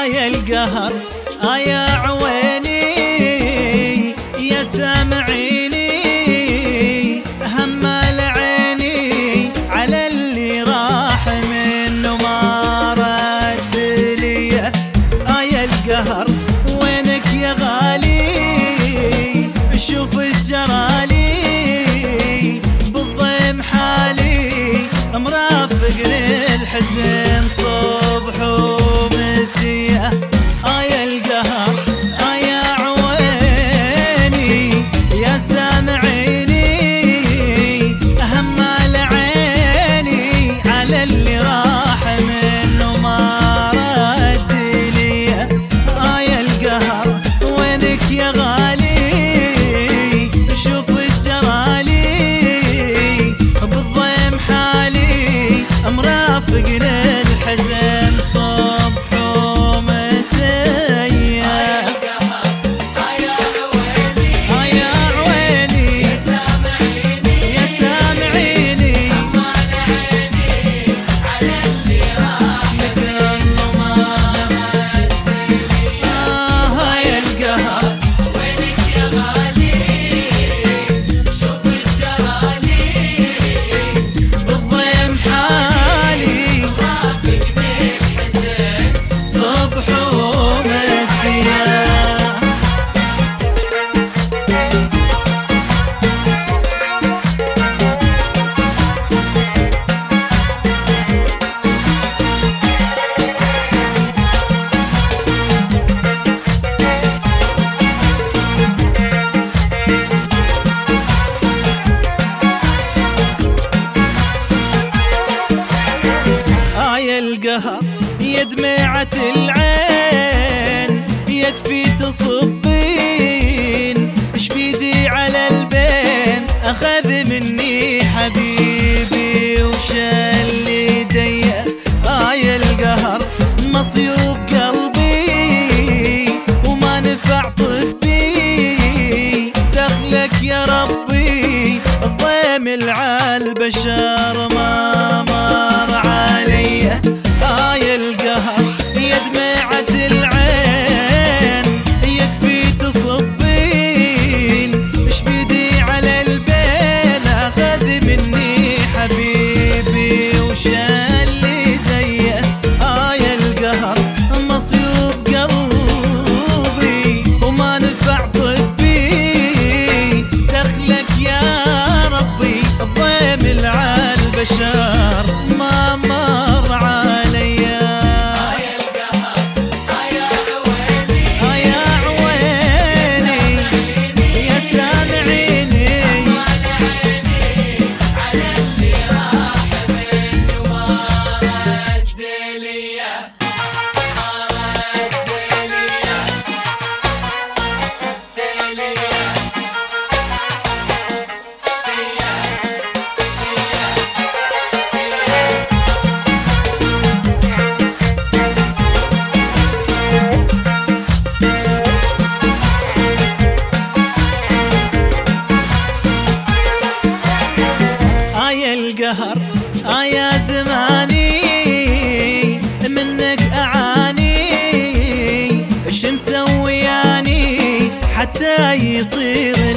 يا القهر يا عويني يا سامعيني همال عيني على اللي راح منه ما رد لي. يا القهر وينك يا غالي شوف الجرالي بالضيم حالي مرافق للحزن صبح ومسية. يا القهر يا عويني يا سامعيني همال عيني على اللي راح منه ما رد لي. يا القهر وينك يا غالي شوف الجرالي بالضيم حالي مرافق للحزن صبح ومسية. يا عويني يا سامعيني همال عيني على اللي راح منه ما رد لي. يا القهر وينك يا غالي شوف الجرالي بالضيم حالي رافق بالحزن صبح ومسية. يا القهر يا دمعة العين يكفي تصبين اش بيدي على البين اخذ مني حبيبي وشال يدي. يا القهر مصيوب قلبي وما نفع طبي دخلك يا ربي الضيم عالبشر ما مر علي. يا القهر يا دمعة العين يكفي تصبين اش بيدي على البين اخذ مني حبيبي وشال يدي. يا القهر مصيوب قلبي وما نفع طبي دخلك يا ربي الضيم العالبشر ما مر علي. يا القهر يا عويني يا عويني يا سامعيني همال عيني على اللي راح منه ما رد لي. يا القهر يا زماني منك أعاني اش مسوياني حتى يصير